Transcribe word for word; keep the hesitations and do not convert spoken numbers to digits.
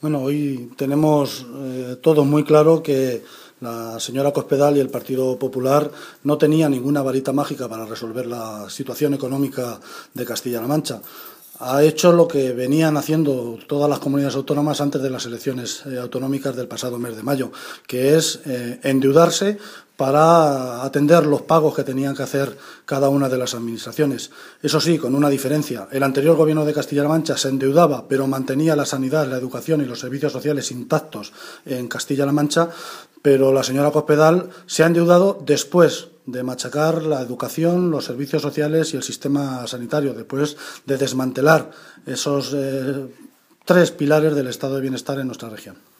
Bueno, hoy tenemos eh, todos muy claro que la señora Cospedal y el Partido Popular no tenían ninguna varita mágica para resolver la situación económica de Castilla-La Mancha. Ha hecho lo que venían haciendo todas las comunidades autónomas antes de las elecciones eh, autonómicas del pasado mes de mayo, que es eh, endeudarse para atender los pagos que tenían que hacer cada una de las administraciones. Eso sí, con una diferencia. El anterior Gobierno de Castilla-La Mancha se endeudaba, pero mantenía la sanidad, la educación y los servicios sociales intactos en Castilla-La Mancha, pero la señora Cospedal se ha endeudado después de machacar la educación, los servicios sociales y el sistema sanitario, después de desmantelar esos eh, tres pilares del estado de bienestar en nuestra región.